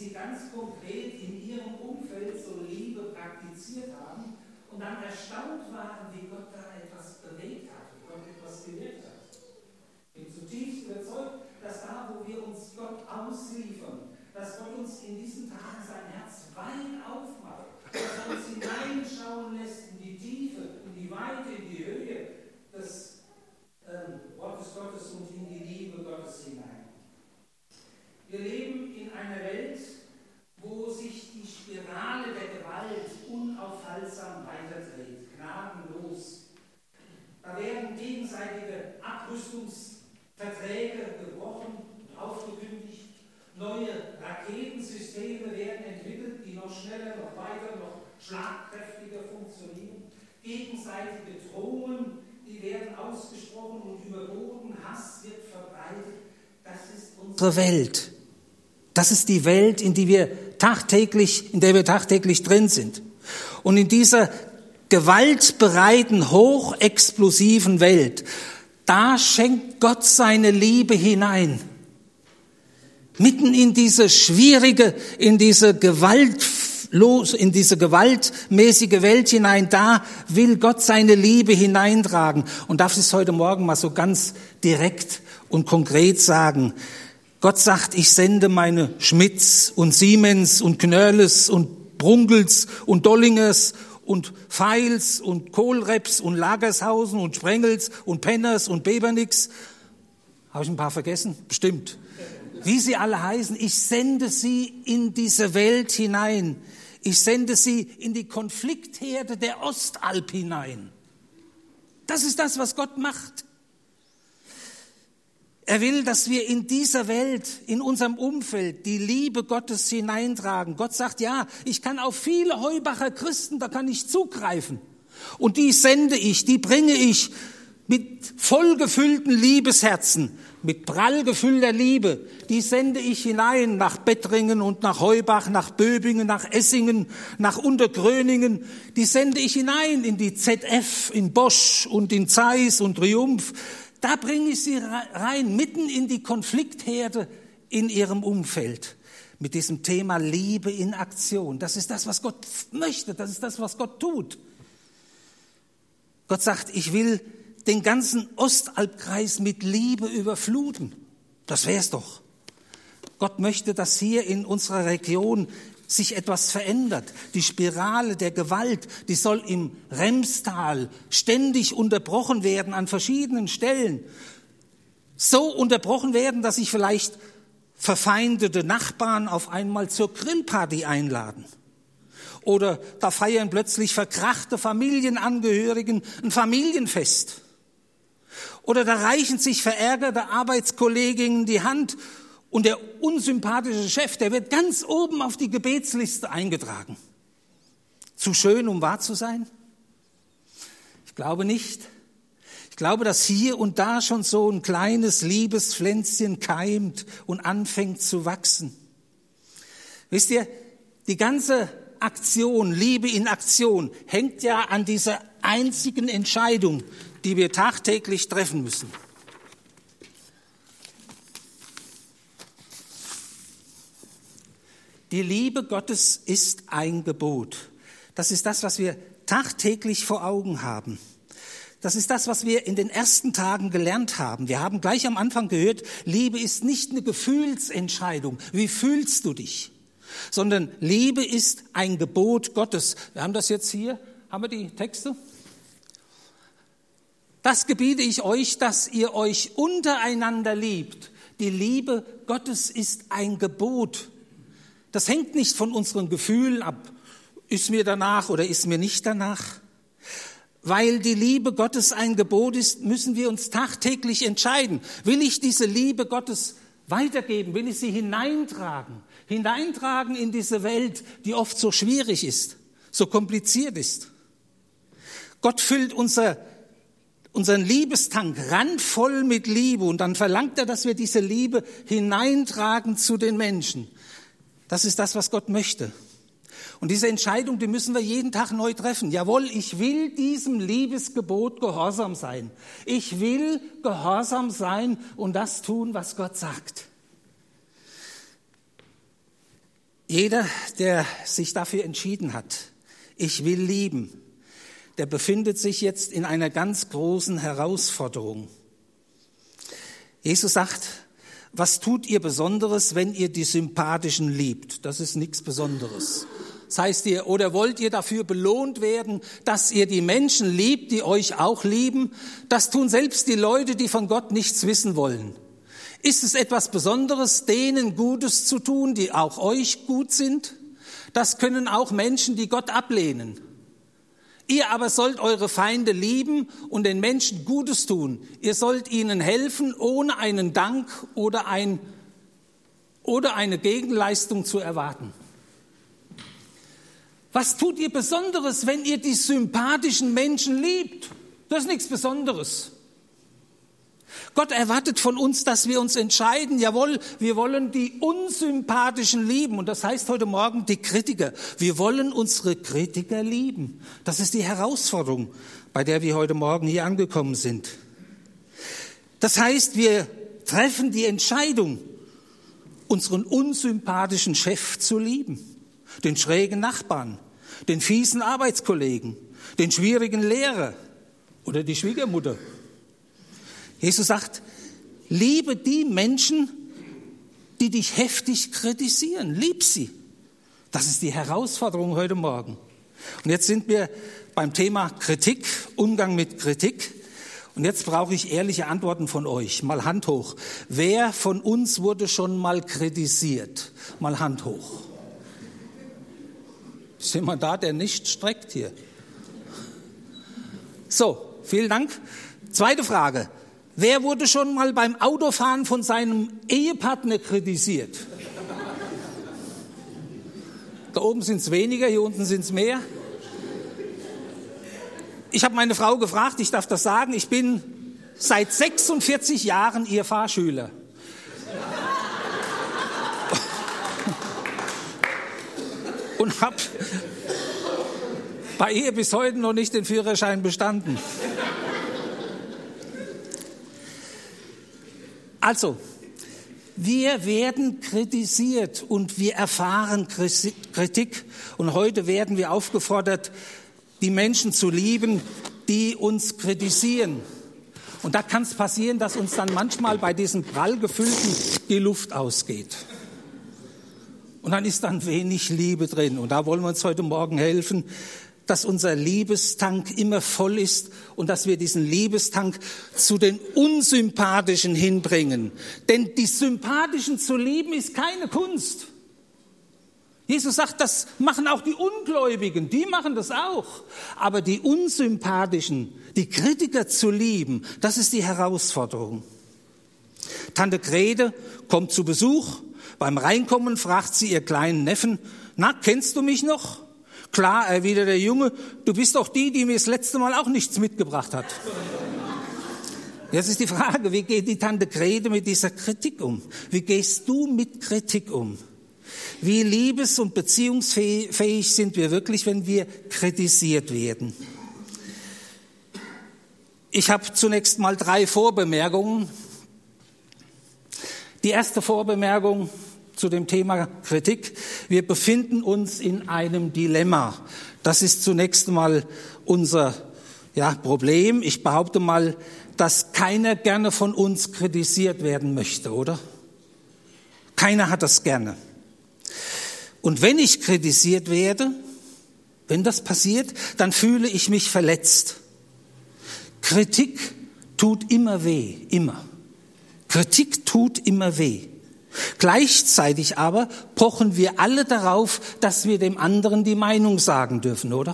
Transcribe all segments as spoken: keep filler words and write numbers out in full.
sie ganz konkret in ihrem Umfeld so Liebe praktiziert haben und dann erstaunt waren, wie Gott da etwas bewegt hat, wie Gott etwas gewirkt hat. Ich bin zutiefst überzeugt, dass da, wo wir uns Gott ausliefern, dass Gott uns in diesen Tagen sein Herz weit aufmacht, dass er uns hineinschauen lässt in die Tiefe, in die Weite, in die Höhe des ähm, Wortes Gottes und in die Liebe Gottes hinein. Wir leben in einer Welt, wo sich die Spirale der Gewalt unaufhaltsam weiterdreht, gnadenlos. Da werden gegenseitige Abrüstungsverträge gebrochen und aufgekündigt. Neue Raketensysteme werden entwickelt, die noch schneller, noch weiter, noch schlagkräftiger funktionieren. Gegenseitige Drohungen, die werden ausgesprochen und überboten. Hass wird verbreitet. Das ist unsere Welt. Das ist die Welt, in die wir tagtäglich, in der wir tagtäglich drin sind. Und in dieser gewaltbereiten, hochexplosiven Welt, da schenkt Gott seine Liebe hinein. Mitten in diese schwierige, in diese gewaltlos, in diese gewaltmäßige Welt hinein, da will Gott seine Liebe hineintragen. Und darf ich es heute Morgen mal so ganz direkt und konkret sagen. Gott sagt, ich sende meine Schmidts und Siemens und Knörles und Brunkels und Dollingers und Feils und Kohlreps und Lagershausen und Sprengels und Penners und Bebernicks. Habe ich ein paar vergessen? Bestimmt. Wie sie alle heißen, ich sende sie in diese Welt hinein. Ich sende sie in die Konfliktherde der Ostalb hinein. Das ist das, was Gott macht. Er will, dass wir in dieser Welt, in unserem Umfeld, die Liebe Gottes hineintragen. Gott sagt, ja, ich kann auf viele Heubacher Christen, da kann ich zugreifen. Und die sende ich, die bringe ich mit vollgefüllten Liebesherzen, mit prall gefüllter Liebe. Die sende ich hinein nach Bettringen und nach Heubach, nach Böbingen, nach Essingen, nach Untergröningen. Die sende ich hinein in die Z F, in Bosch und in Zeiss und Triumph. Da bringe ich sie rein, mitten in die Konfliktherde in ihrem Umfeld. Mit diesem Thema Liebe in Aktion. Das ist das, was Gott möchte. Das ist das, was Gott tut. Gott sagt, ich will den ganzen Ostalbkreis mit Liebe überfluten. Das wär's doch. Gott möchte, dass hier in unserer Region sich etwas verändert. Die Spirale der Gewalt, die soll im Remstal ständig unterbrochen werden an verschiedenen Stellen. So unterbrochen werden, dass sich vielleicht verfeindete Nachbarn auf einmal zur Grillparty einladen. Oder da feiern plötzlich verkrachte Familienangehörigen ein Familienfest. Oder da reichen sich verärgerte Arbeitskolleginnen die Hand und der unsympathische Chef, der wird ganz oben auf die Gebetsliste eingetragen. Zu schön, um wahr zu sein? Ich glaube nicht. Ich glaube, dass hier und da schon so ein kleines Liebespflänzchen keimt und anfängt zu wachsen. Wisst ihr, die ganze Aktion, Liebe in Aktion, hängt ja an dieser einzigen Entscheidung, die wir tagtäglich treffen müssen. Die Liebe Gottes ist ein Gebot. Das ist das, was wir tagtäglich vor Augen haben. Das ist das, was wir in den ersten Tagen gelernt haben. Wir haben gleich am Anfang gehört, Liebe ist nicht eine Gefühlsentscheidung. Wie fühlst du dich? Sondern Liebe ist ein Gebot Gottes. Wir haben das jetzt hier. Haben wir die Texte? Das gebiete ich euch, dass ihr euch untereinander liebt. Die Liebe Gottes ist ein Gebot. Das hängt nicht von unseren Gefühlen ab. Ist mir danach oder ist mir nicht danach? Weil die Liebe Gottes ein Gebot ist, müssen wir uns tagtäglich entscheiden. Will ich diese Liebe Gottes weitergeben? Will ich sie hineintragen? Hineintragen in diese Welt, die oft so schwierig ist, so kompliziert ist. Gott füllt unser, unseren Liebestank randvoll mit Liebe und dann verlangt er, dass wir diese Liebe hineintragen zu den Menschen. Das ist das, was Gott möchte. Und diese Entscheidung, die müssen wir jeden Tag neu treffen. Jawohl, ich will diesem Liebesgebot gehorsam sein. Ich will gehorsam sein und das tun, was Gott sagt. Jeder, der sich dafür entschieden hat, ich will lieben, der befindet sich jetzt in einer ganz großen Herausforderung. Jesus sagt, was tut ihr Besonderes, wenn ihr die Sympathischen liebt? Das ist nichts Besonderes. Das heißt ihr, oder wollt ihr dafür belohnt werden, dass ihr die Menschen liebt, die euch auch lieben? Das tun selbst die Leute, die von Gott nichts wissen wollen. Ist es etwas Besonderes, denen Gutes zu tun, die auch euch gut sind? Das können auch Menschen, die Gott ablehnen. Ihr aber sollt eure Feinde lieben und den Menschen Gutes tun. Ihr sollt ihnen helfen, ohne einen Dank oder, ein, oder eine Gegenleistung zu erwarten. Was tut ihr Besonderes, wenn ihr die sympathischen Menschen liebt? Das ist nichts Besonderes. Gott erwartet von uns, dass wir uns entscheiden, jawohl, wir wollen die Unsympathischen lieben. Und das heißt heute Morgen die Kritiker. Wir wollen unsere Kritiker lieben. Das ist die Herausforderung, bei der wir heute Morgen hier angekommen sind. Das heißt, wir treffen die Entscheidung, unseren unsympathischen Chef zu lieben, den schrägen Nachbarn, den fiesen Arbeitskollegen, den schwierigen Lehrer oder die Schwiegermutter. Jesus sagt, liebe die Menschen, die dich heftig kritisieren. Lieb sie. Das ist die Herausforderung heute Morgen. Und jetzt sind wir beim Thema Kritik, Umgang mit Kritik. Und jetzt brauche ich ehrliche Antworten von euch. Mal Hand hoch. Wer von uns wurde schon mal kritisiert? Mal Hand hoch. Ist jemand da, der nicht streckt hier? So, vielen Dank. Zweite Frage. Wer wurde schon mal beim Autofahren von seinem Ehepartner kritisiert? Da oben sind es weniger, hier unten sind es mehr. Ich habe meine Frau gefragt, ich darf das sagen, ich bin seit sechsundvierzig Jahren ihr Fahrschüler. Und habe bei ihr bis heute noch nicht den Führerschein bestanden. Also, wir werden kritisiert und wir erfahren Kritik. Und heute werden wir aufgefordert, die Menschen zu lieben, die uns kritisieren. Und da kann es passieren, dass uns dann manchmal bei diesen prall gefüllten die Luft ausgeht. Und dann ist dann wenig Liebe drin. Und da wollen wir uns heute Morgen helfen, dass unser Liebestank immer voll ist und dass wir diesen Liebestank zu den Unsympathischen hinbringen. Denn die Sympathischen zu lieben ist keine Kunst. Jesus sagt, das machen auch die Ungläubigen, die machen das auch. Aber die Unsympathischen, die Kritiker zu lieben, das ist die Herausforderung. Tante Grete kommt zu Besuch. Beim Reinkommen fragt sie ihr kleinen Neffen, na, kennst du mich noch? Klar, erwidert der Junge, du bist doch die, die mir das letzte Mal auch nichts mitgebracht hat. Jetzt ist die Frage, wie geht die Tante Grete mit dieser Kritik um? Wie gehst du mit Kritik um? Wie liebes- und beziehungsfähig sind wir wirklich, wenn wir kritisiert werden? Ich habe zunächst mal drei Vorbemerkungen. Die erste Vorbemerkung zu dem Thema Kritik. Wir befinden uns in einem Dilemma. Das ist zunächst mal unser ja, Problem. Ich behaupte mal, dass keiner gerne von uns kritisiert werden möchte, oder? Keiner hat das gerne. Und wenn ich kritisiert werde, wenn das passiert, dann fühle ich mich verletzt. Kritik tut immer weh, immer. Kritik tut immer weh. Gleichzeitig aber pochen wir alle darauf, dass wir dem anderen die Meinung sagen dürfen, oder?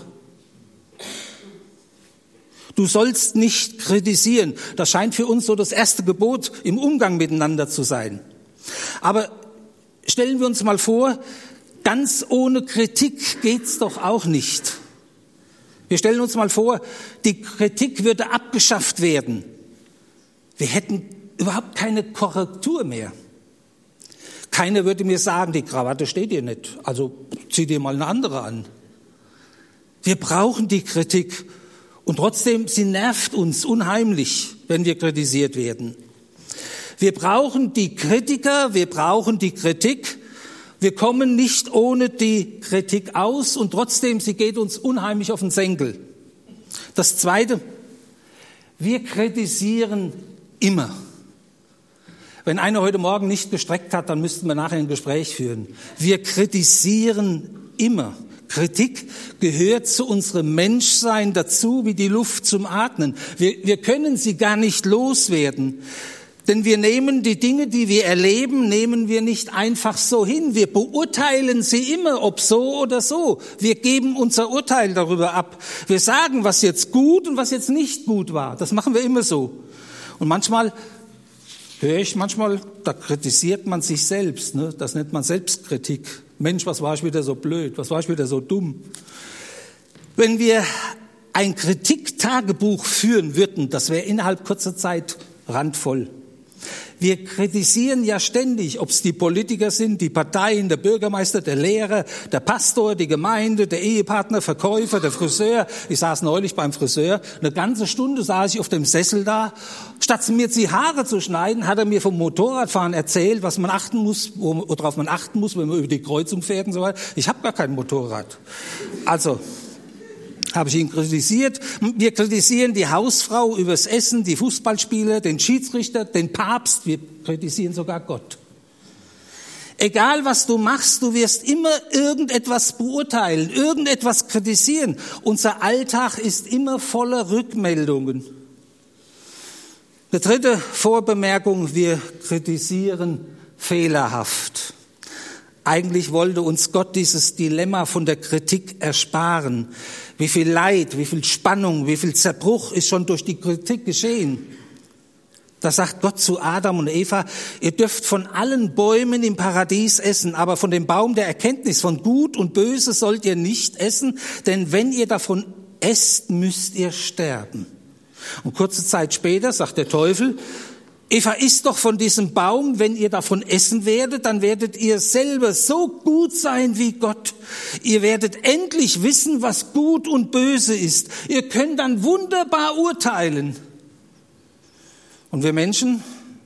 Du sollst nicht kritisieren. Das scheint für uns so das erste Gebot im Umgang miteinander zu sein. Aber stellen wir uns mal vor, ganz ohne Kritik geht's doch auch nicht. Wir stellen uns mal vor, die Kritik würde abgeschafft werden. Wir hätten überhaupt keine Korrektur mehr. Keiner würde mir sagen, die Krawatte steht dir nicht, also zieh dir mal eine andere an. Wir brauchen die Kritik und trotzdem, sie nervt uns unheimlich, wenn wir kritisiert werden. Wir brauchen die Kritiker, wir brauchen die Kritik, Wir kommen nicht ohne die Kritik aus und trotzdem, sie geht uns unheimlich auf den Senkel. Das Zweite, wir kritisieren immer. Wenn einer heute Morgen nicht gestreckt hat, dann müssten wir nachher ein Gespräch führen. Wir kritisieren immer. Kritik gehört zu unserem Menschsein dazu, wie die Luft zum Atmen. Wir, wir können sie gar nicht loswerden. Denn wir nehmen die Dinge, die wir erleben, nehmen wir nicht einfach so hin. Wir beurteilen sie immer, ob so oder so. Wir geben unser Urteil darüber ab. Wir sagen, was jetzt gut und was jetzt nicht gut war. Das machen wir immer so. Und manchmal höre ich, manchmal, da kritisiert man sich selbst. Ne? Das nennt man Selbstkritik. Mensch, was war ich wieder so blöd? Was war ich wieder so dumm? Wenn wir ein Kritiktagebuch führen würden, das wäre innerhalb kurzer Zeit randvoll. Wir kritisieren ja ständig, ob es die Politiker sind, die Parteien, der Bürgermeister, der Lehrer, der Pastor, die Gemeinde, der Ehepartner, Verkäufer, der Friseur. Ich saß neulich beim Friseur, eine ganze Stunde saß ich auf dem Sessel da. Statt mir die Haare zu schneiden, hat er mir vom Motorradfahren erzählt, was man achten muss, worauf man achten muss, wenn man über die Kreuzung fährt und so weiter. Ich habe gar kein Motorrad. Also habe ich ihn kritisiert. Wir kritisieren die Hausfrau übers Essen, die Fußballspieler, den Schiedsrichter, den Papst. Wir kritisieren sogar Gott. Egal was du machst, du wirst immer irgendetwas beurteilen, irgendetwas kritisieren. Unser Alltag ist immer voller Rückmeldungen. Eine dritte Vorbemerkung, wir kritisieren fehlerhaft. Eigentlich wollte uns Gott dieses Dilemma von der Kritik ersparen. Wie viel Leid, wie viel Spannung, wie viel Zerbruch ist schon durch die Kritik geschehen. Da sagt Gott zu Adam und Eva, ihr dürft von allen Bäumen im Paradies essen, aber von dem Baum der Erkenntnis von Gut und Böse sollt ihr nicht essen, denn wenn ihr davon esst, müsst ihr sterben. Und kurze Zeit später sagt der Teufel, Eva, isst doch von diesem Baum, wenn ihr davon essen werdet, dann werdet ihr selber so gut sein wie Gott. Ihr werdet endlich wissen, was gut und böse ist. Ihr könnt dann wunderbar urteilen. Und wir Menschen,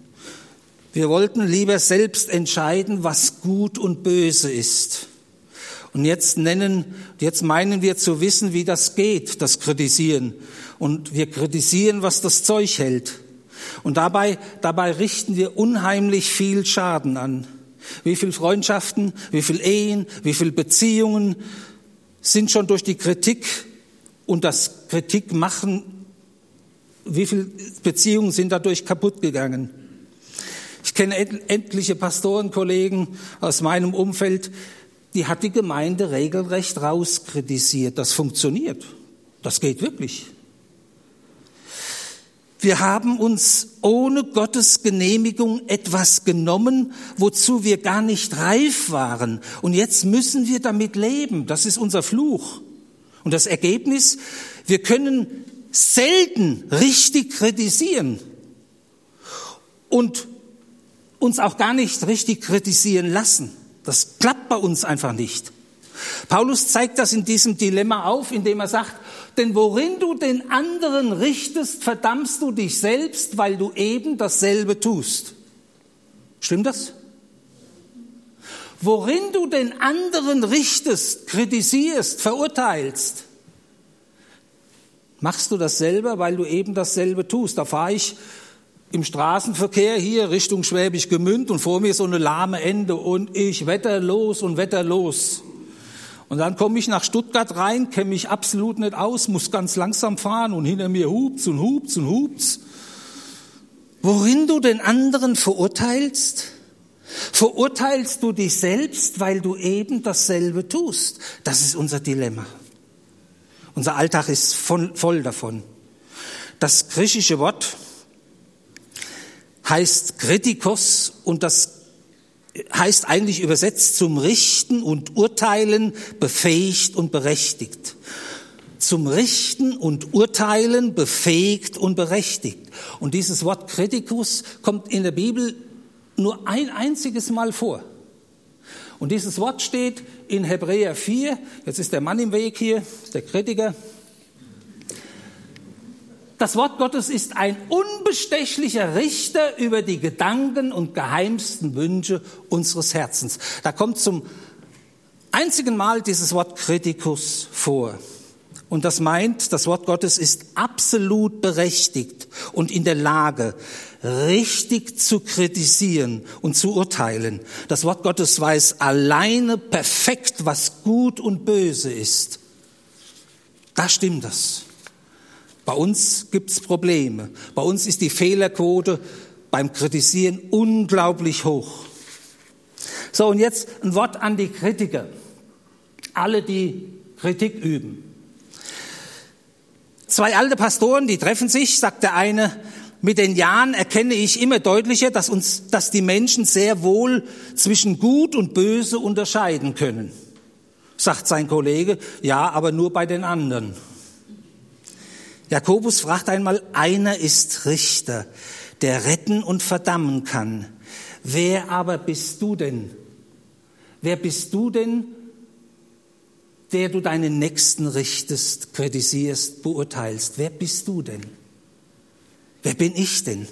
wir wollten lieber selbst entscheiden, was gut und böse ist. Und jetzt nennen, jetzt meinen wir zu wissen, wie das geht, das Kritisieren. Und wir kritisieren, was das Zeug hält. Und dabei, dabei richten wir unheimlich viel Schaden an. Wie viele Freundschaften, wie viele Ehen, wie viele Beziehungen sind schon durch die Kritik und das Kritikmachen, wie viele Beziehungen sind dadurch kaputt gegangen? Ich kenne etliche Pastorenkollegen aus meinem Umfeld, die hat die Gemeinde regelrecht rauskritisiert. Das funktioniert. Das geht wirklich. Wir haben uns ohne Gottes Genehmigung etwas genommen, wozu wir gar nicht reif waren. Und jetzt müssen wir damit leben. Das ist unser Fluch. Und das Ergebnis, wir können selten richtig kritisieren und uns auch gar nicht richtig kritisieren lassen. Das klappt bei uns einfach nicht. Paulus zeigt das in diesem Dilemma auf, indem er sagt, denn worin du den anderen richtest, verdammst du dich selbst, weil du eben dasselbe tust. Stimmt das? Worin du den anderen richtest, kritisierst, verurteilst, machst du das selber, weil du eben dasselbe tust. Da fahre ich im Straßenverkehr hier Richtung Schwäbisch Gmünd und vor mir so eine lahme Ende und ich wetterlos und wetterlos. Und dann komme ich nach Stuttgart rein, kenne mich absolut nicht aus, muss ganz langsam fahren und hinter mir hupt's und hupt's und hupt's. Worin du den anderen verurteilst, verurteilst du dich selbst, weil du eben dasselbe tust. Das ist unser Dilemma. Unser Alltag ist voll, voll davon. Das griechische Wort heißt Kritikos und das heißt eigentlich übersetzt zum Richten und Urteilen, befähigt und berechtigt. Zum Richten und Urteilen, befähigt und berechtigt. Und dieses Wort Kritikus kommt in der Bibel nur ein einziges Mal vor. Und dieses Wort steht in Hebräer vier, jetzt ist der Mann im Weg hier, der Kritiker. Das Wort Gottes ist ein unbestechlicher Richter über die Gedanken und geheimsten Wünsche unseres Herzens. Da kommt zum einzigen Mal dieses Wort Kritikus vor. Und das meint, das Wort Gottes ist absolut berechtigt und in der Lage, richtig zu kritisieren und zu urteilen. Das Wort Gottes weiß alleine perfekt, was gut und böse ist. Da stimmt das. Bei uns gibt's Probleme. Bei uns ist die Fehlerquote beim Kritisieren unglaublich hoch. So, und jetzt ein Wort an die Kritiker. Alle, die Kritik üben. Zwei alte Pastoren, die treffen sich, sagt der eine, mit den Jahren erkenne ich immer deutlicher, dass uns, dass die Menschen sehr wohl zwischen Gut und Böse unterscheiden können. Sagt sein Kollege, ja, aber nur bei den anderen. Jakobus fragt einmal, einer ist Richter, der retten und verdammen kann. Wer aber bist du denn? Wer bist du denn, der du deinen Nächsten richtest, kritisierst, beurteilst? Wer bist du denn? Wer bin ich denn?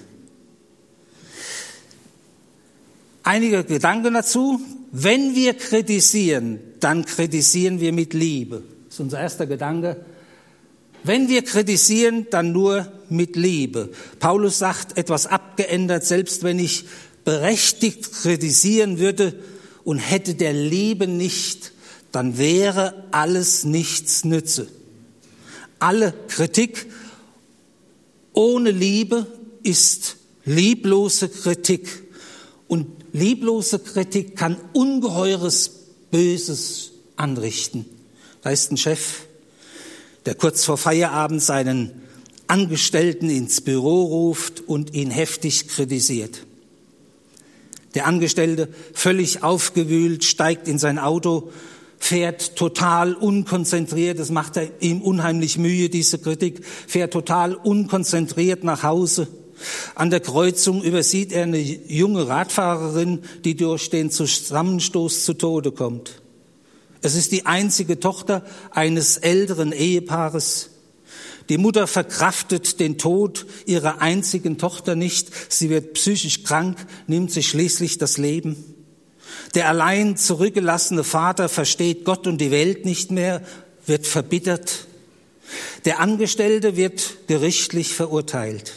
Einige Gedanken dazu. Wenn wir kritisieren, dann kritisieren wir mit Liebe. Das ist unser erster Gedanke. Wenn wir kritisieren, dann nur mit Liebe. Paulus sagt etwas abgeändert, selbst wenn ich berechtigt kritisieren würde und hätte der Liebe nicht, dann wäre alles nichts nütze. Alle Kritik ohne Liebe ist lieblose Kritik. Und lieblose Kritik kann ungeheures Böses anrichten. Da ist ein Chef, der kurz vor Feierabend seinen Angestellten ins Büro ruft und ihn heftig kritisiert. Der Angestellte, völlig aufgewühlt, steigt in sein Auto, fährt total unkonzentriert, das macht ihm unheimlich Mühe, diese Kritik, fährt total unkonzentriert nach Hause. An der Kreuzung übersieht er eine junge Radfahrerin, die durch den Zusammenstoß zu Tode kommt. Es ist die einzige Tochter eines älteren Ehepaares. Die Mutter verkraftet den Tod ihrer einzigen Tochter nicht. Sie wird psychisch krank, nimmt sich schließlich das Leben. Der allein zurückgelassene Vater versteht Gott und die Welt nicht mehr, wird verbittert. Der Angestellte wird gerichtlich verurteilt.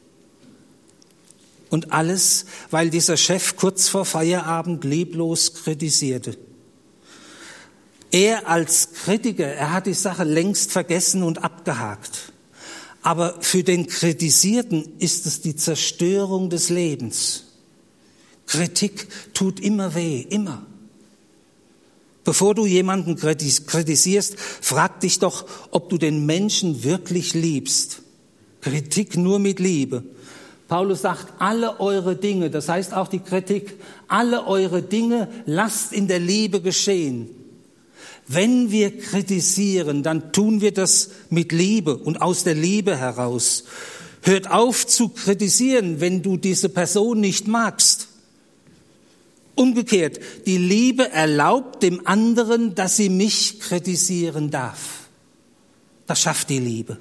Und alles, weil dieser Chef kurz vor Feierabend lieblos kritisierte. Er als Kritiker, er hat die Sache längst vergessen und abgehakt. Aber für den Kritisierten ist es die Zerstörung des Lebens. Kritik tut immer weh, immer. Bevor du jemanden kritisierst, frag dich doch, ob du den Menschen wirklich liebst. Kritik nur mit Liebe. Paulus sagt, alle eure Dinge, das heißt auch die Kritik, alle eure Dinge lasst in der Liebe geschehen. Wenn wir kritisieren, dann tun wir das mit Liebe und aus der Liebe heraus. Hört auf zu kritisieren, wenn du diese Person nicht magst. Umgekehrt, die Liebe erlaubt dem anderen, dass sie mich kritisieren darf. Das schafft die Liebe.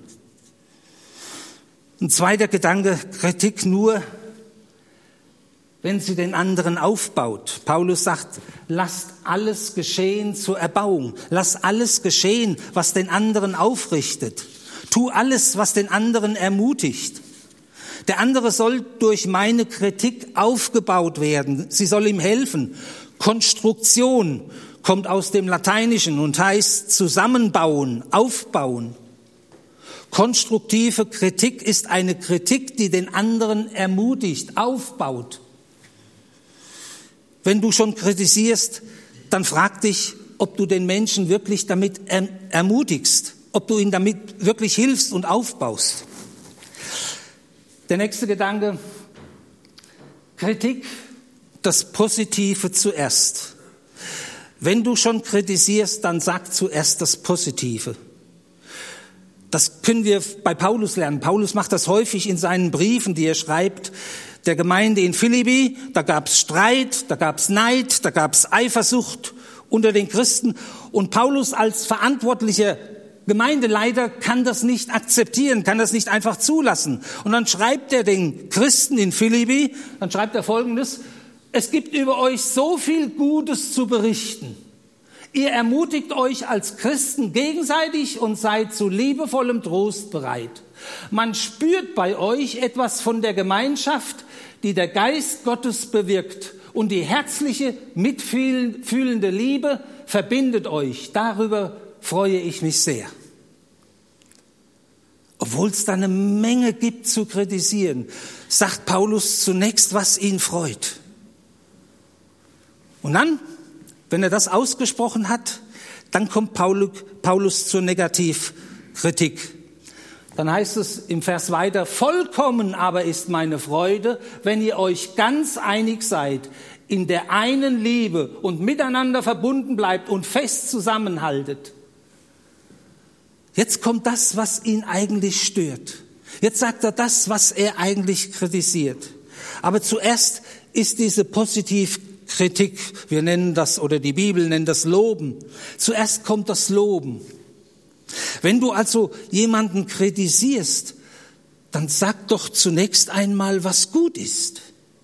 Ein zweiter Gedanke, Kritik nur, wenn sie den anderen aufbaut. Paulus sagt, lasst alles geschehen zur Erbauung. Lass alles geschehen, was den anderen aufrichtet. Tu alles, was den anderen ermutigt. Der andere soll durch meine Kritik aufgebaut werden. Sie soll ihm helfen. Konstruktion kommt aus dem Lateinischen und heißt zusammenbauen, aufbauen. Konstruktive Kritik ist eine Kritik, die den anderen ermutigt, aufbaut. Wenn du schon kritisierst, dann frag dich, ob du den Menschen wirklich damit ermutigst, ob du ihn damit wirklich hilfst und aufbaust. Der nächste Gedanke, Kritik, das Positive zuerst. Wenn du schon kritisierst, dann sag zuerst das Positive. Das können wir bei Paulus lernen. Paulus macht das häufig in seinen Briefen, die er schreibt, der Gemeinde in Philippi. Da gab es Streit, da gab es Neid, da gab es Eifersucht unter den Christen. Und Paulus als Verantwortlicher Gemeindeleiter kann das nicht akzeptieren, kann das nicht einfach zulassen. Und dann schreibt er den Christen in Philippi, dann schreibt er Folgendes: Es gibt über euch so viel Gutes zu berichten. Ihr ermutigt euch als Christen gegenseitig und seid zu liebevollem Trost bereit. Man spürt bei euch etwas von der Gemeinschaft, die der Geist Gottes bewirkt, und die herzliche, mitfühlende Liebe verbindet euch. Darüber freue ich mich sehr. Obwohl es da eine Menge gibt zu kritisieren, sagt Paulus zunächst, was ihn freut. Und dann, wenn er das ausgesprochen hat, dann kommt Paulus zur Negativkritik. Dann heißt es im Vers weiter: Vollkommen aber ist meine Freude, wenn ihr euch ganz einig seid, in der einen Liebe und miteinander verbunden bleibt und fest zusammenhaltet. Jetzt kommt das, was ihn eigentlich stört. Jetzt sagt er das, was er eigentlich kritisiert. Aber zuerst ist diese Positivkritik, wir nennen das, oder die Bibel nennt das Loben. Zuerst kommt das Loben. Wenn du also jemanden kritisierst, dann sag doch zunächst einmal, was gut ist.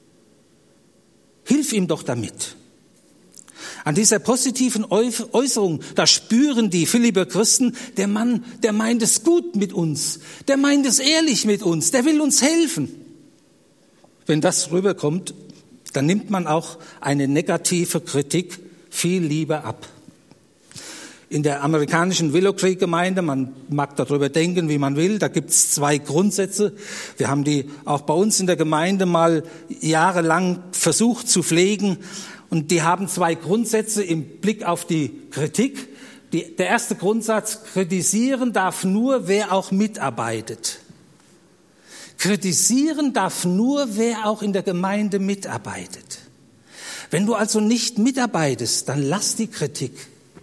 Hilf ihm doch damit. An dieser positiven Äußerung, da spüren die Philipper Christen, der Mann, der meint es gut mit uns, der meint es ehrlich mit uns, der will uns helfen. Wenn das rüberkommt, dann nimmt man auch eine negative Kritik viel lieber ab. In der amerikanischen Willow Creek Gemeinde, man mag darüber denken, wie man will, da gibt es zwei Grundsätze. Wir haben die auch bei uns in der Gemeinde mal jahrelang versucht zu pflegen. Und die haben zwei Grundsätze im Blick auf die Kritik. Die, der erste Grundsatz: Kritisieren darf nur, wer auch mitarbeitet. Kritisieren darf nur, wer auch in der Gemeinde mitarbeitet. Wenn du also nicht mitarbeitest, dann lass die Kritik.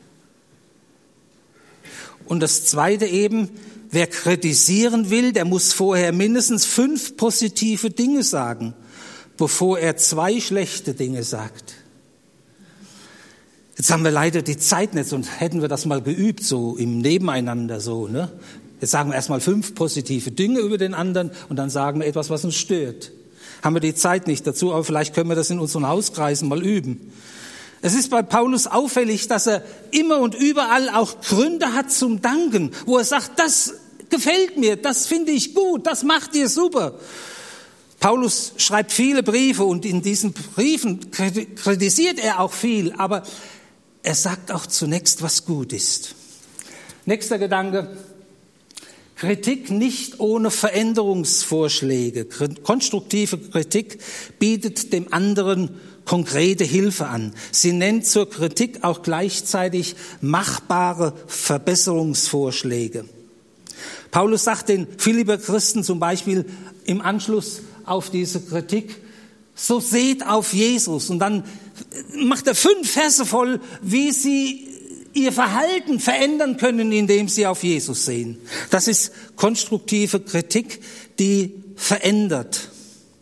Und das Zweite eben: Wer kritisieren will, der muss vorher mindestens fünf positive Dinge sagen, bevor er zwei schlechte Dinge sagt. Jetzt haben wir leider die Zeit nicht, sonst hätten wir das mal geübt, so im Nebeneinander so, ne? Jetzt sagen wir erstmal fünf positive Dinge über den anderen und dann sagen wir etwas, was uns stört. Haben wir die Zeit nicht dazu, aber vielleicht können wir das in unseren Hauskreisen mal üben. Es ist bei Paulus auffällig, dass er immer und überall auch Gründe hat zum Danken, wo er sagt, das gefällt mir, das finde ich gut, das macht ihr super. Paulus schreibt viele Briefe und in diesen Briefen kritisiert er auch viel, aber er sagt auch zunächst, was gut ist. Nächster Gedanke: Kritik nicht ohne Veränderungsvorschläge. Konstruktive Kritik bietet dem anderen konkrete Hilfe an. Sie nennt zur Kritik auch gleichzeitig machbare Verbesserungsvorschläge. Paulus sagt den Philipper Christen zum Beispiel im Anschluss auf diese Kritik: So seht auf Jesus. Und dann macht er fünf Verse voll, wie sie ihr Verhalten verändern können, indem sie auf Jesus sehen. Das ist konstruktive Kritik, die verändert.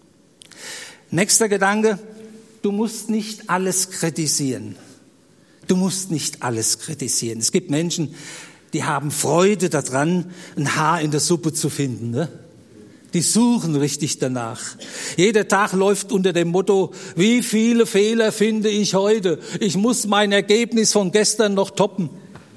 Nächster Gedanke: Du musst nicht alles kritisieren. Du musst nicht alles kritisieren. Es gibt Menschen, die haben Freude daran, ein Haar in der Suppe zu finden, ne? Die suchen richtig danach. Jeder Tag läuft unter dem Motto: Wie viele Fehler finde ich heute? Ich muss mein Ergebnis von gestern noch toppen.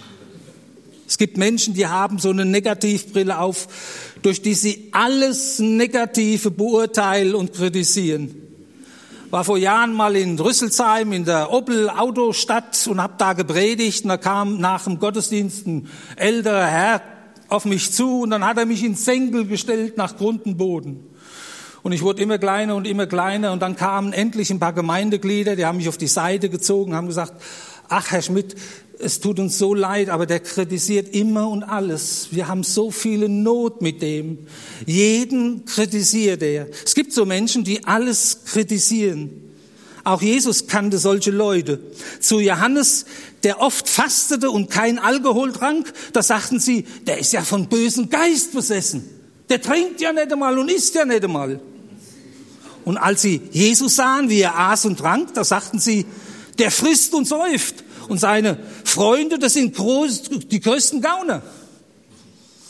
Es gibt Menschen, die haben so eine Negativbrille auf, durch die sie alles Negative beurteilen und kritisieren. War vor Jahren mal in Rüsselsheim in der Opel-Autostadt und habe da gepredigt. Und da kam nach dem Gottesdienst ein älterer Herr auf mich zu und dann hat er mich ins Senkel gestellt nach Grund und Boden. Und ich wurde immer kleiner und immer kleiner und dann kamen endlich ein paar Gemeindeglieder, die haben mich auf die Seite gezogen, haben gesagt: Ach, Herr Schmidt, es tut uns so leid, aber der kritisiert immer und alles. Wir haben so viele Not mit dem. Jeden kritisiert er. Es gibt so Menschen, die alles kritisieren. Auch Jesus kannte solche Leute. Zu Johannes, der oft fastete und kein Alkohol trank, da sagten sie: Der ist ja von bösen Geist besessen. Der trinkt ja nicht einmal und isst ja nicht einmal. Und als sie Jesus sahen, wie er aß und trank, da sagten sie: Der frisst und säuft. Und seine Freunde, das sind groß, die größten Gauner.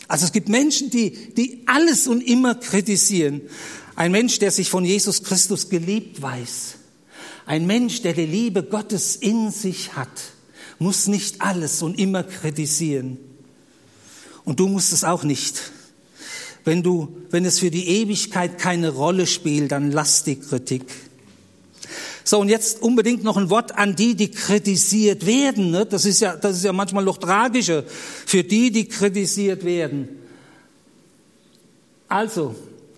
Also es gibt Menschen, die, die alles und immer kritisieren. Ein Mensch, der sich von Jesus Christus geliebt weiß, ein Mensch, der die Liebe Gottes in sich hat, muss nicht alles und immer kritisieren. Und du musst es auch nicht. Wenn du, wenn es für die Ewigkeit keine Rolle spielt, dann lass die Kritik. So, und jetzt unbedingt noch ein Wort an die, die kritisiert werden. Ne? Das ist ja, das ist ja manchmal noch tragischer für die, die kritisiert werden. Also,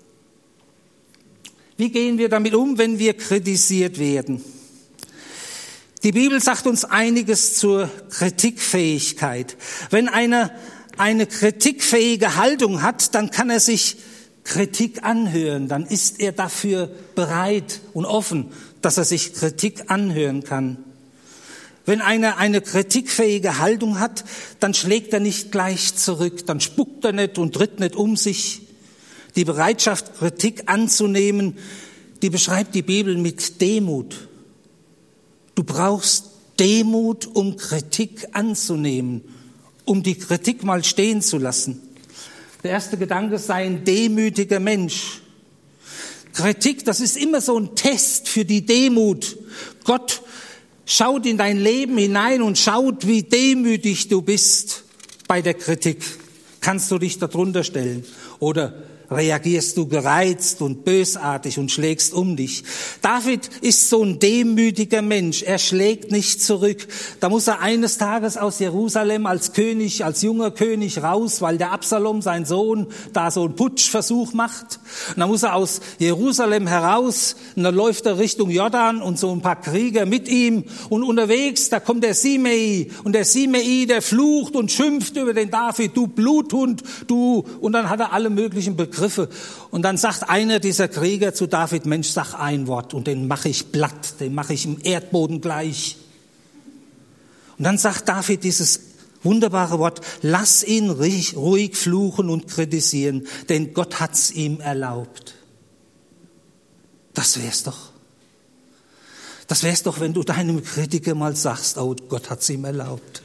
wie gehen wir damit um, wenn wir kritisiert werden? Die Bibel sagt uns einiges zur Kritikfähigkeit. Wenn einer eine kritikfähige Haltung hat, dann kann er sich Kritik anhören. Dann ist er dafür bereit und offen, dass er sich Kritik anhören kann. Wenn einer eine kritikfähige Haltung hat, dann schlägt er nicht gleich zurück, dann spuckt er nicht und tritt nicht um sich. Die Bereitschaft, Kritik anzunehmen, die beschreibt die Bibel mit Demut. Du brauchst Demut, um Kritik anzunehmen, um die Kritik mal stehen zu lassen. Der erste Gedanke sei ein demütiger Mensch. Kritik, das ist immer so ein Test für die Demut. Gott schaut in dein Leben hinein und schaut, wie demütig du bist bei der Kritik. Kannst du dich darunter stellen? Oder reagierst du gereizt und bösartig und schlägst um dich? David ist so ein demütiger Mensch. Er schlägt nicht zurück. Da muss er eines Tages aus Jerusalem als König, als junger König raus, weil der Absalom, sein Sohn, da so einen Putschversuch macht. Und dann muss er aus Jerusalem heraus und dann läuft er Richtung Jordan und so ein paar Krieger mit ihm. Und unterwegs, da kommt der Simei. Und der Simei, der flucht und schimpft über den David. Du Bluthund, du. Und dann hat er alle möglichen Begriffe. Und dann sagt einer dieser Krieger zu David, Mensch, sag ein Wort und den mache ich platt, den mache ich im Erdboden gleich. Und dann sagt David dieses wunderbare Wort, lass ihn ruhig, ruhig fluchen und kritisieren, denn Gott hat's ihm erlaubt. Das wär's doch. Das wär's doch, wenn du deinem Kritiker mal sagst, oh, Gott hat's ihm erlaubt.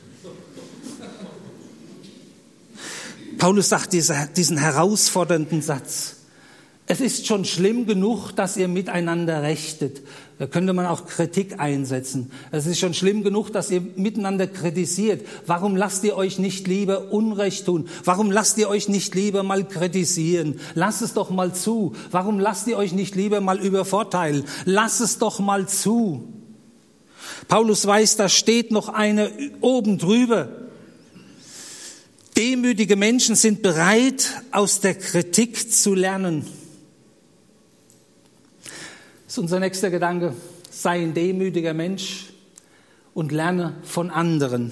Paulus sagt diesen herausfordernden Satz. Es ist schon schlimm genug, dass ihr miteinander rechtet. Da könnte man auch Kritik einsetzen. Es ist schon schlimm genug, dass ihr miteinander kritisiert. Warum lasst ihr euch nicht lieber Unrecht tun? Warum lasst ihr euch nicht lieber mal kritisieren? Lasst es doch mal zu. Warum lasst ihr euch nicht lieber mal übervorteilen? Lasst es doch mal zu. Paulus weiß, da steht noch eine oben drüber. Demütige Menschen sind bereit, aus der Kritik zu lernen. Das ist unser nächster Gedanke. Sei ein demütiger Mensch und lerne von anderen.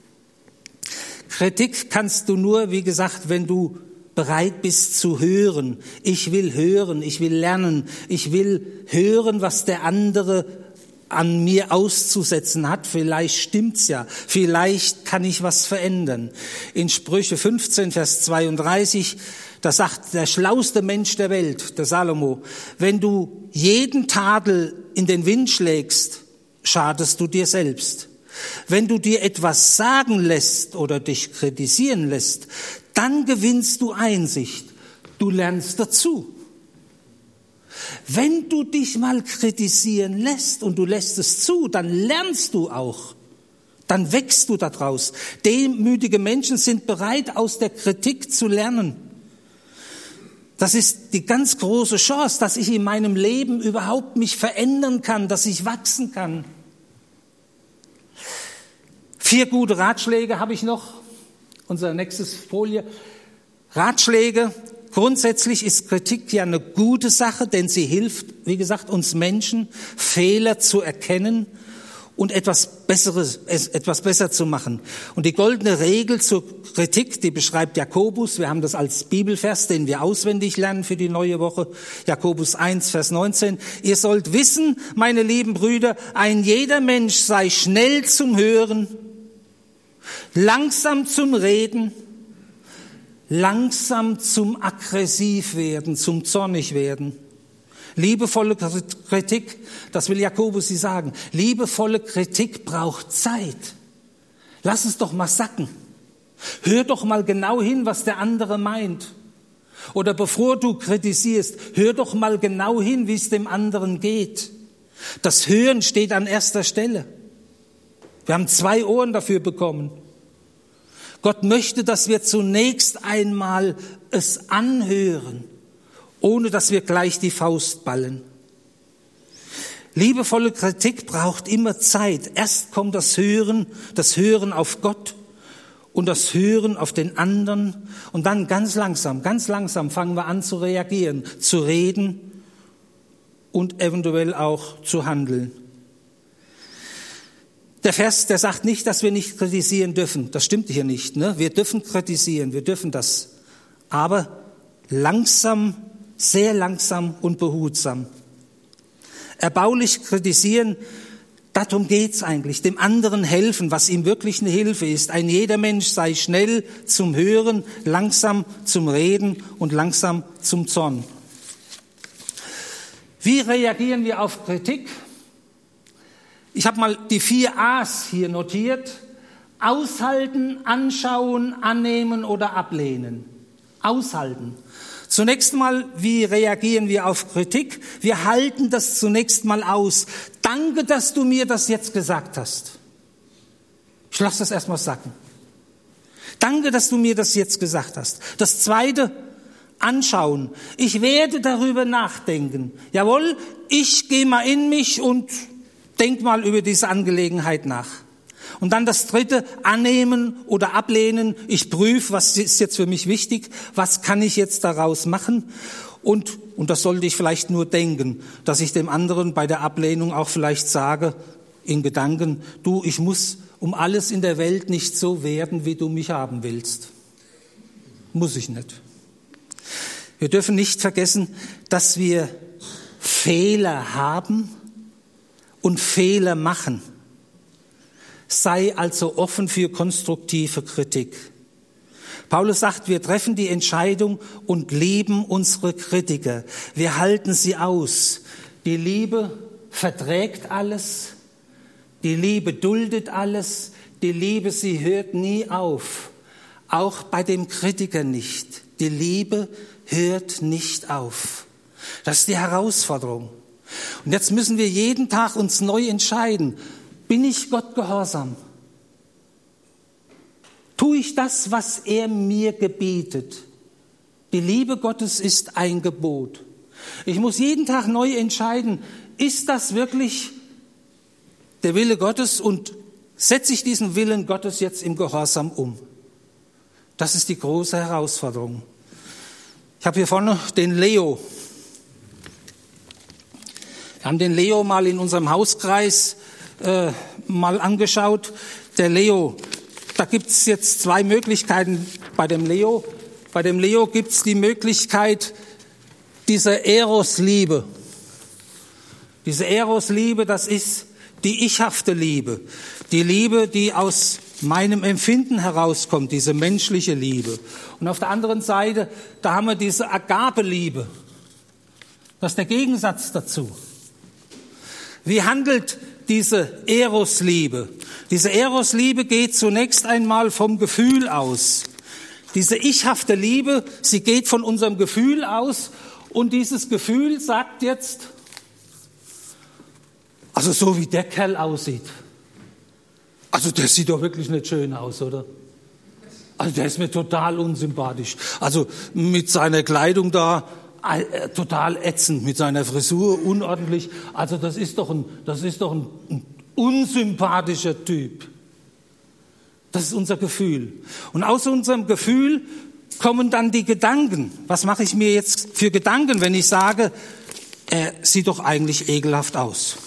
Kritik kannst du nur, wie gesagt, wenn du bereit bist zu hören. Ich will hören, ich will lernen, ich will hören, was der andere an mir auszusetzen hat. Vielleicht stimmt's ja. Vielleicht kann ich was verändern. In Sprüche fünfzehn, Vers zweiunddreißig, da sagt der schlauste Mensch der Welt, der Salomo, wenn du jeden Tadel in den Wind schlägst, schadest du dir selbst. Wenn du dir etwas sagen lässt oder dich kritisieren lässt, dann gewinnst du Einsicht. Du lernst dazu. Wenn du dich mal kritisieren lässt und du lässt es zu, dann lernst du auch. Dann wächst du daraus. Demütige Menschen sind bereit, aus der Kritik zu lernen. Das ist die ganz große Chance, dass ich in meinem Leben überhaupt mich verändern kann, dass ich wachsen kann. Vier gute Ratschläge habe ich noch. Unser nächstes Folie. Ratschläge. Grundsätzlich ist Kritik ja eine gute Sache, denn sie hilft, wie gesagt, uns Menschen, Fehler zu erkennen und etwas Besseres, etwas besser zu machen. Und die goldene Regel zur Kritik, die beschreibt Jakobus. Wir haben das als Bibelvers, den wir auswendig lernen für die neue Woche. Jakobus eins, Vers neunzehn. Ihr sollt wissen, meine lieben Brüder, ein jeder Mensch sei schnell zum Hören, langsam zum Reden, langsam zum aggressiv werden, zum zornig werden. Liebevolle Kritik, das will Jakobus Sie sagen, liebevolle Kritik braucht Zeit. Lass es doch mal sacken. Hör doch mal genau hin, was der andere meint. Oder bevor du kritisierst, hör doch mal genau hin, wie es dem anderen geht. Das Hören steht an erster Stelle. Wir haben zwei Ohren dafür bekommen. Gott möchte, dass wir zunächst einmal es anhören, ohne dass wir gleich die Faust ballen. Liebevolle Kritik braucht immer Zeit. Erst kommt das Hören, das Hören auf Gott und das Hören auf den anderen. Und dann ganz langsam, ganz langsam fangen wir an zu reagieren, zu reden und eventuell auch zu handeln. Der Vers, der sagt nicht, dass wir nicht kritisieren dürfen. Das stimmt hier nicht. Ne? Wir dürfen kritisieren, wir dürfen das. Aber langsam, sehr langsam und behutsam. Erbaulich kritisieren, darum geht's eigentlich. Dem anderen helfen, was ihm wirklich eine Hilfe ist. Ein jeder Mensch sei schnell zum Hören, langsam zum Reden und langsam zum Zorn. Wie reagieren wir auf Kritik? Ich habe mal die vier A's hier notiert. Aushalten, anschauen, annehmen oder ablehnen. Aushalten. Zunächst mal, wie reagieren wir auf Kritik? Wir halten das zunächst mal aus. Danke, dass du mir das jetzt gesagt hast. Ich lasse das erstmal sacken. Danke, dass du mir das jetzt gesagt hast. Das Zweite, anschauen. Ich werde darüber nachdenken. Jawohl, ich gehe mal in mich und denk mal über diese Angelegenheit nach. Und dann das Dritte, annehmen oder ablehnen. Ich prüfe, was ist jetzt für mich wichtig, was kann ich jetzt daraus machen. Und, und das sollte ich vielleicht nur denken, dass ich dem anderen bei der Ablehnung auch vielleicht sage, in Gedanken, du, ich muss um alles in der Welt nicht so werden, wie du mich haben willst. Muss ich nicht. Wir dürfen nicht vergessen, dass wir Fehler haben und Fehler machen. Sei also offen für konstruktive Kritik. Paulus sagt, wir treffen die Entscheidung und lieben unsere Kritiker. Wir halten sie aus. Die Liebe verträgt alles. Die Liebe duldet alles. Die Liebe, sie hört nie auf. Auch bei dem Kritiker nicht. Die Liebe hört nicht auf. Das ist die Herausforderung. Und jetzt müssen wir jeden Tag uns neu entscheiden. Bin ich Gott gehorsam? Tue ich das, was er mir gebietet? Die Liebe Gottes ist ein Gebot. Ich muss jeden Tag neu entscheiden, ist das wirklich der Wille Gottes und setze ich diesen Willen Gottes jetzt im Gehorsam um? Das ist die große Herausforderung. Ich habe hier vorne den Leo. Wir haben den Leo mal in unserem Hauskreis äh, mal angeschaut. Der Leo, da gibt es jetzt zwei Möglichkeiten bei dem Leo. Bei dem Leo gibt es die Möglichkeit dieser Eros-Liebe. Diese Eros-Liebe, das ist die ichhafte Liebe. Die Liebe, die aus meinem Empfinden herauskommt, diese menschliche Liebe. Und auf der anderen Seite, da haben wir diese Agape-Liebe. Das ist der Gegensatz dazu. Wie handelt diese Eros-Liebe? Diese Eros-Liebe geht zunächst einmal vom Gefühl aus. Diese ichhafte Liebe, sie geht von unserem Gefühl aus und dieses Gefühl sagt jetzt, also so wie der Kerl aussieht, also der sieht doch wirklich nicht schön aus, oder? Also der ist mir total unsympathisch. Also mit seiner Kleidung da, äh, total ätzend, mit seiner Frisur unordentlich. Also das ist doch ein, das ist doch ein, ein unsympathischer Typ. Das ist unser Gefühl. Und aus unserem Gefühl kommen dann die Gedanken. Was mache ich mir jetzt für Gedanken, wenn ich sage, er sieht doch eigentlich ekelhaft aus?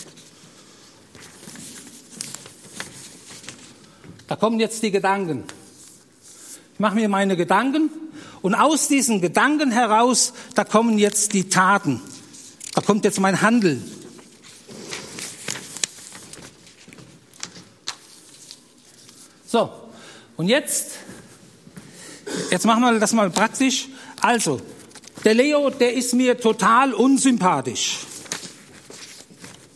Da kommen jetzt die Gedanken. Ich mache mir meine Gedanken und aus diesen Gedanken heraus, da kommen jetzt die Taten. Da kommt jetzt mein Handeln. So, und jetzt, jetzt machen wir das mal praktisch. Also, der Leo, der ist mir total unsympathisch.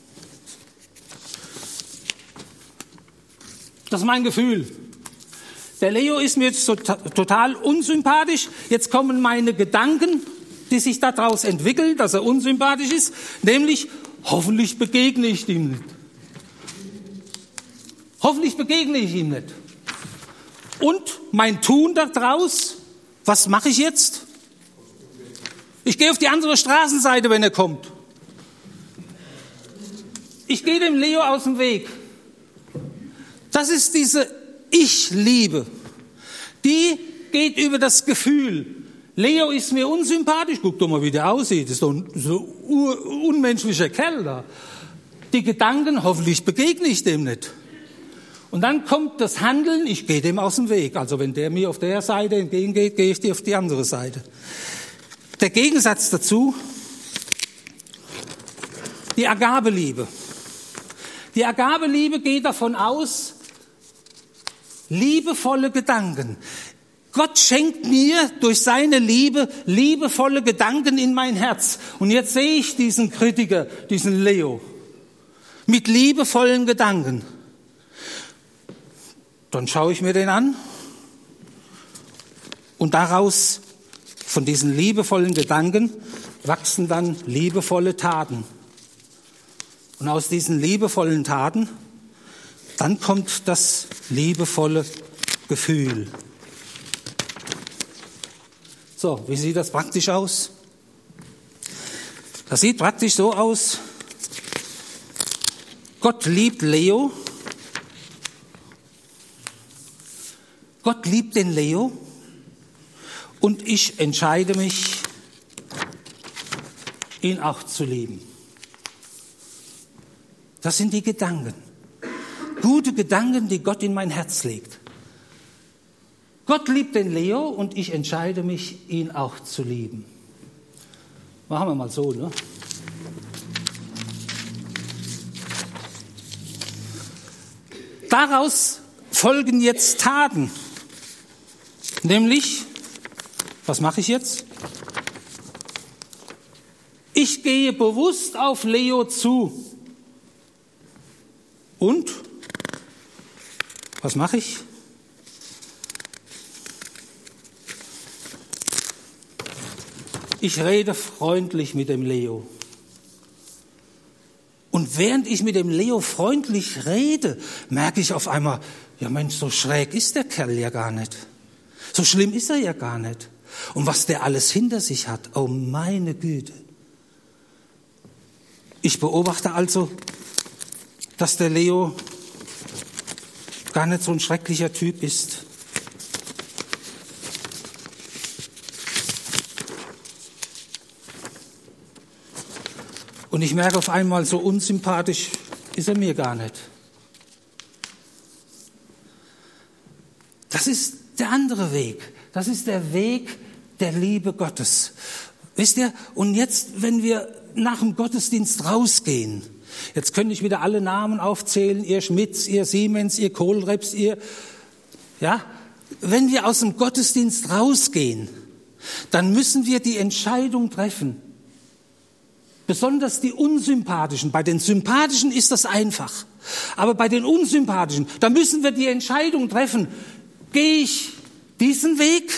Das ist mein Gefühl. Der Leo ist mir jetzt so total unsympathisch. Jetzt kommen meine Gedanken, die sich daraus entwickeln, dass er unsympathisch ist, nämlich hoffentlich begegne ich ihm nicht. Hoffentlich begegne ich ihm nicht. Und mein Tun daraus, was mache ich jetzt? Ich gehe auf die andere Straßenseite, wenn er kommt. Ich gehe dem Leo aus dem Weg. Das ist diese Ich-Liebe. Die geht über das Gefühl. Leo ist mir unsympathisch. Guck doch mal, wie der aussieht. Das ist doch ein so unmenschlicher Kerl da. Die Gedanken, hoffentlich begegne ich dem nicht. Und dann kommt das Handeln, ich gehe dem aus dem Weg. Also wenn der mir auf der Seite entgegengeht, gehe ich dir auf die andere Seite. Der Gegensatz dazu, die Agabeliebe. Die Agabeliebe geht davon aus, liebevolle Gedanken. Gott schenkt mir durch seine Liebe liebevolle Gedanken in mein Herz. Und jetzt sehe ich diesen Kritiker, diesen Leo, mit liebevollen Gedanken. Dann schaue ich mir den an und daraus, von diesen liebevollen Gedanken, wachsen dann liebevolle Taten. Und aus diesen liebevollen Taten, dann kommt das liebevolle Gefühl. So, wie sieht das praktisch aus? Das sieht praktisch so aus, Gott liebt Leo. Gott liebt den Leo und ich entscheide mich, ihn auch zu lieben. Das sind die Gedanken. Gute Gedanken, die Gott in mein Herz legt. Gott liebt den Leo und ich entscheide mich, ihn auch zu lieben. Machen wir mal so, ne? Daraus folgen jetzt Taten. Nämlich, was mache ich jetzt? Ich gehe bewusst auf Leo zu. Und? Was mache ich? Ich rede freundlich mit dem Leo. Und während ich mit dem Leo freundlich rede, merke ich auf einmal, ja Mensch, so schräg ist der Kerl ja gar nicht. So schlimm ist er ja gar nicht. Und was der alles hinter sich hat, oh meine Güte. Ich beobachte also, dass der Leo gar nicht so ein schrecklicher Typ ist. Und ich merke auf einmal, so unsympathisch ist er mir gar nicht. Das ist der andere Weg. Das ist der Weg der Liebe Gottes. Wisst ihr, und jetzt, wenn wir nach dem Gottesdienst rausgehen, jetzt könnte ich wieder alle Namen aufzählen, ihr Schmitz, ihr Siemens, ihr Kohlreps, ihr, ja, wenn wir aus dem Gottesdienst rausgehen, dann müssen wir die Entscheidung treffen, besonders die Unsympathischen. Bei den Sympathischen ist das einfach. Aber bei den Unsympathischen, da müssen wir die Entscheidung treffen, gehe ich diesen Weg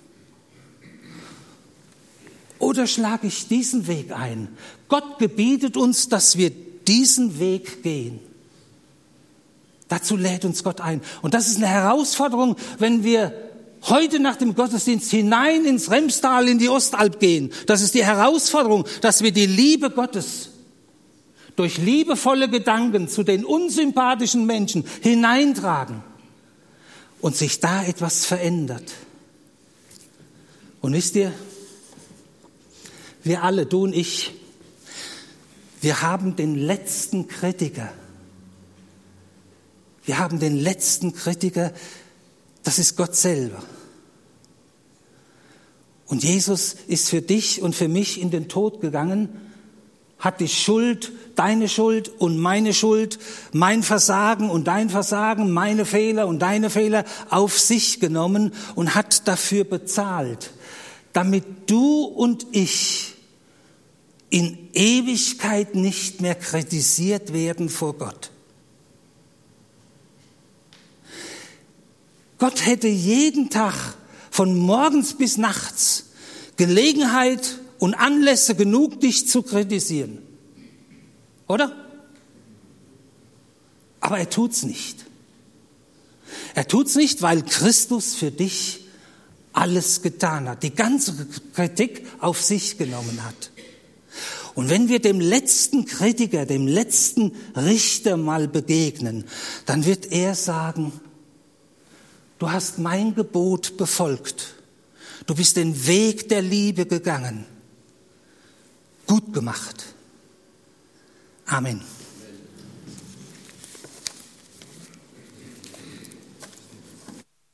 oder schlage ich diesen Weg ein? Gott gebietet uns, dass wir diesen Weg gehen. Dazu lädt uns Gott ein. Und das ist eine Herausforderung, wenn wir heute nach dem Gottesdienst hinein ins Remstal, in die Ostalb gehen. Das ist die Herausforderung, dass wir die Liebe Gottes durch liebevolle Gedanken zu den unsympathischen Menschen hineintragen und sich da etwas verändert. Und wisst ihr, wir alle, du und ich, wir haben den letzten Kritiker. Wir haben den letzten Kritiker, das ist Gott selber. Und Jesus ist für dich und für mich in den Tod gegangen, hat die Schuld, deine Schuld und meine Schuld, mein Versagen und dein Versagen, meine Fehler und deine Fehler auf sich genommen und hat dafür bezahlt, damit du und ich in Ewigkeit nicht mehr kritisiert werden vor Gott. Gott hätte jeden Tag von morgens bis nachts Gelegenheit und Anlässe genug, dich zu kritisieren. Oder? Aber er tut's nicht. Er tut's nicht, weil Christus für dich alles getan hat, die ganze Kritik auf sich genommen hat. Und wenn wir dem letzten Kritiker, dem letzten Richter mal begegnen, dann wird er sagen, du hast mein Gebot befolgt. Du bist den Weg der Liebe gegangen. Gut gemacht. Amen.